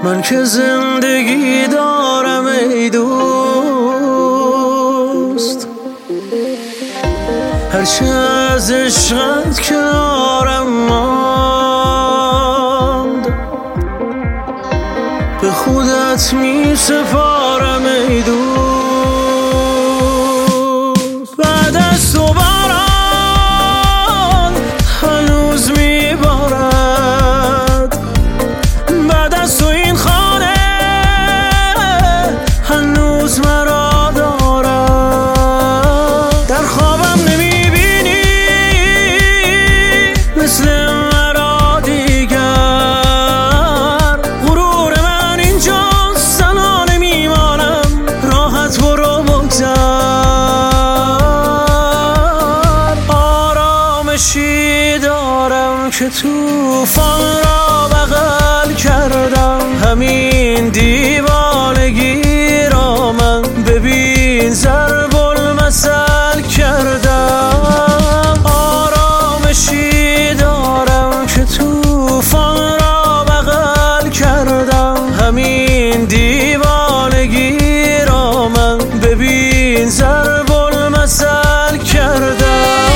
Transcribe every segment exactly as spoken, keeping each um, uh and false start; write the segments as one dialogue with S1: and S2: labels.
S1: من که زندگی دارم ای دوست، هرچه از عشقت کنارم ماند به خودت می سپارم ای دوست. بعد از تو باران هنوز می بارد، بعد از تو این خانه هنوز مرا دارد. در خوابم نمی بینی مثل مرا دیگر، غرور من اینجاست تنها نمیمانم، راحت برو بگذر. آرامشی دارم که طوفان را بغل کردم، همین دیوانگی را من ببین ضرب المثل کردم. آرامشی دارم که طوفان را بغل کردم، همین دیوانگی را من ببین ضرب المثل کردم.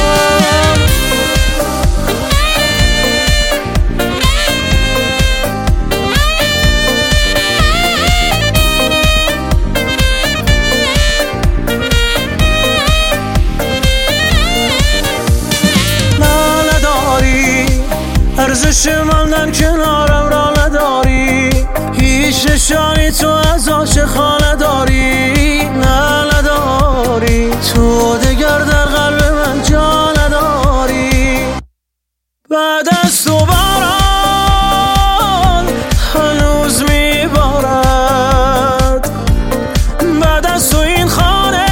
S1: ارزش ماندن کنارم را نداری، هیچ نشانی تو از عاشقان نداری، نه نداری، تو دگر در قلب من جا نداری. بعد از تو باران هنوز می بارد، بعد از تو این خانه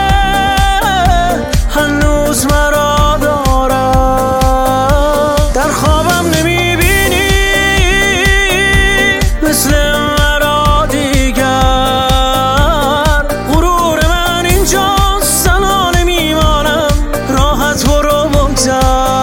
S1: هنوز مرا دارد. در خوابم نمی بینی مثل مرا دیگر، غرور من اینجاست تنها نمیمانم، راحت برو بگذر.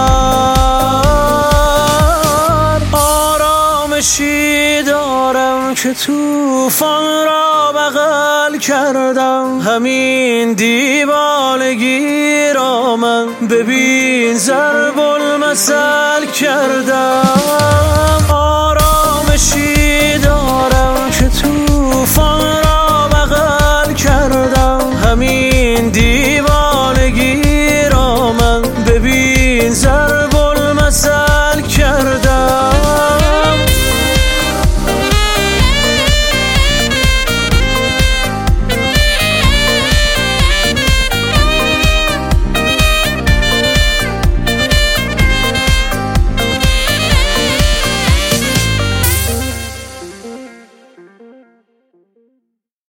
S1: آرامشی دارم که طوفان را بغل کردم، همین دیوانگی را من ببین ضرب المثل کردم. آرامشی دارم که طوفان را بغل کردم، همین دیوانگی